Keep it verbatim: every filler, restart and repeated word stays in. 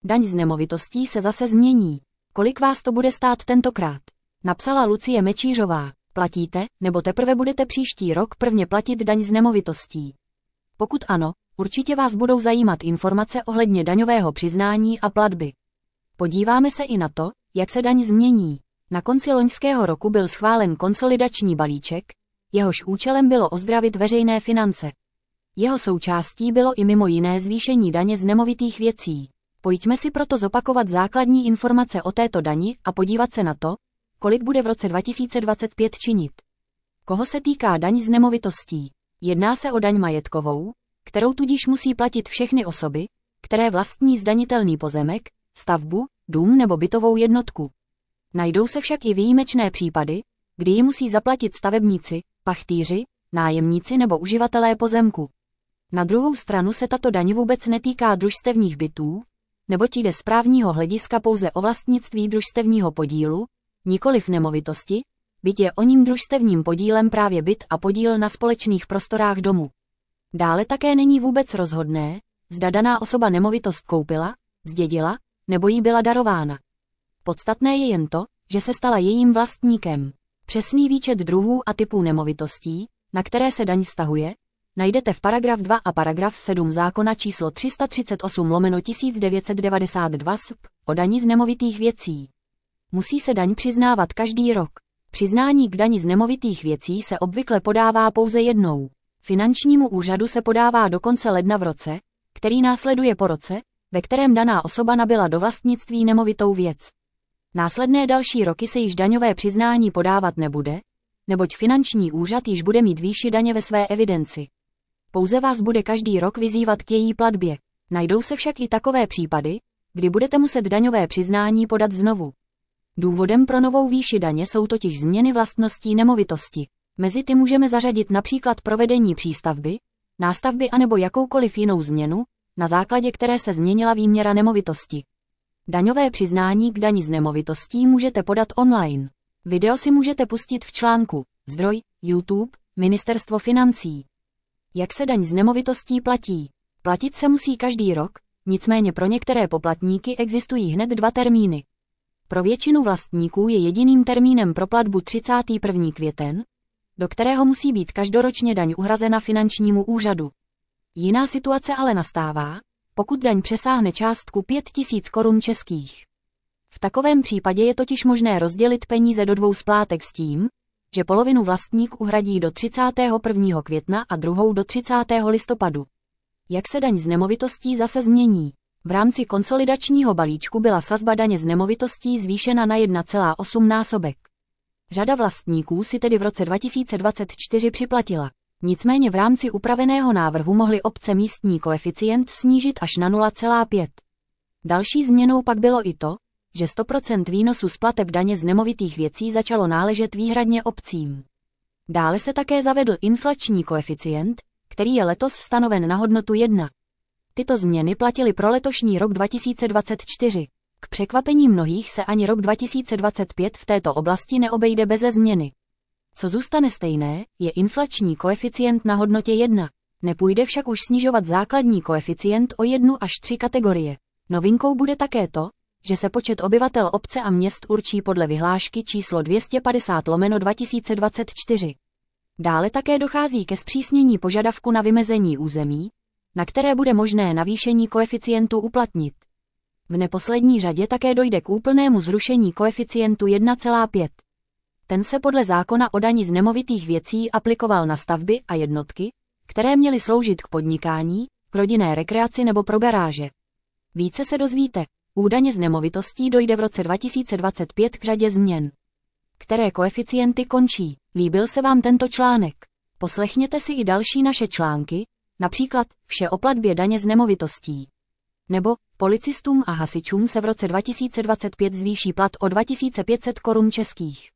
Daň z nemovitostí se zase změní. Kolik vás to bude stát tentokrát? Napsala Lucie Mečířová. Platíte, nebo teprve budete příští rok prvně platit daň z nemovitostí? Pokud ano, určitě vás budou zajímat informace ohledně daňového přiznání a platby. Podíváme se i na to, jak se daň změní. Na konci loňského roku byl schválen konsolidační balíček, jehož účelem bylo ozdravit veřejné finance. Jeho součástí bylo i mimo jiné zvýšení daně z nemovitých věcí. Pojďme si proto zopakovat základní informace o této dani a podívat se na to, kolik bude v roce dva tisíce dvacet pět činit. Koho se týká daň z nemovitostí? Jedná se o daň majetkovou, kterou tudíž musí platit všechny osoby, které vlastní zdanitelný pozemek, stavbu, dům nebo bytovou jednotku. Najdou se však i výjimečné případy, kdy ji musí zaplatit stavebníci, pachtýři, nájemníci nebo uživatelé pozemku. Na druhou stranu se tato daň vůbec netýká družstevních bytů, neboť jde z právního hlediska pouze o vlastnictví družstevního podílu, nikoliv nemovitosti, byť je o ním družstevním podílem právě byt a podíl na společných prostorách domu. Dále také není vůbec rozhodné, zda daná osoba nemovitost koupila, zdědila, nebo jí byla darována. Podstatné je jen to, že se stala jejím vlastníkem. Přesný výčet druhů a typů nemovitostí, na které se daň vztahuje, najdete v paragraf dva a paragraf sedm zákona číslo tři sta třicet osm lomeno tisíc devět set devadesát dva S P o dani z nemovitých věcí. Musí se daň přiznávat každý rok. Přiznání k dani z nemovitých věcí se obvykle podává pouze jednou. Finančnímu úřadu se podává do konce ledna v roce, který následuje po roce, ve kterém daná osoba nabyla do vlastnictví nemovitou věc. Následné další roky se již daňové přiznání podávat nebude, neboť finanční úřad již bude mít výši daně ve své evidenci. Pouze vás bude každý rok vyzývat k její platbě. Najdou se však i takové případy, kdy budete muset daňové přiznání podat znovu. Důvodem pro novou výši daně jsou totiž změny vlastností nemovitosti. Mezi ty můžeme zařadit například provedení přístavby, nástavby anebo jakoukoliv jinou změnu, na základě které se změnila výměra nemovitosti. Daňové přiznání k dani z nemovitostí můžete podat online. Video si můžete pustit v článku Zdroj, YouTube, Ministerstvo financí. Jak se daň z nemovitostí platí? Platit se musí každý rok, nicméně pro některé poplatníky existují hned dva termíny. Pro většinu vlastníků je jediným termínem pro platbu třicátý první květen, do kterého musí být každoročně daň uhrazena finančnímu úřadu. Jiná situace ale nastává, pokud daň přesáhne částku pět tisíc korun českých. V takovém případě je totiž možné rozdělit peníze do dvou splátek s tím, že polovinu vlastník uhradí do třicátého prvního května a druhou do třicátého listopadu. Jak se daň z nemovitostí zase změní? V rámci konsolidačního balíčku byla sazba daně z nemovitostí zvýšena na jedna celá osm násobek. Řada vlastníků si tedy v roce dva tisíce dvacet čtyři připlatila. Nicméně v rámci upraveného návrhu mohly obce místní koeficient snížit až na nula celá pět. Další změnou pak bylo i to, že sto procent výnosu z plateb daně z nemovitých věcí začalo náležet výhradně obcím. Dále se také zavedl inflační koeficient, který je letos stanoven na hodnotu jedna. Tyto změny platily pro letošní rok dva tisíce dvacet čtyři. K překvapení mnohých se ani rok dva tisíce dvacet pět v této oblasti neobejde beze změny. Co zůstane stejné, je inflační koeficient na hodnotě jedna. Nepůjde však už snižovat základní koeficient o jednu až tři kategorie. Novinkou bude také to, že se počet obyvatel obce a měst určí podle vyhlášky číslo dvě stě padesát lomeno dva tisíce dvacet čtyři. Dále také dochází ke zpřísnění požadavku na vymezení území, na které bude možné navýšení koeficientu uplatnit. V neposlední řadě také dojde k úplnému zrušení koeficientu jedna celá pět. Ten se podle zákona o dani z nemovitých věcí aplikoval na stavby a jednotky, které měly sloužit k podnikání, k rodinné rekreaci nebo pro garáže. Více se dozvíte. U daně z nemovitostí dojde v roce dva tisíce dvacet pět k řadě změn. Které koeficienty končí? Líbil se vám tento článek? Poslechněte si i další naše články, například Vše o platbě daně z nemovitostí. Nebo Policistům a hasičům se v roce dva tisíce dvacet pět zvýší plat o dva tisíce pět set korun českých.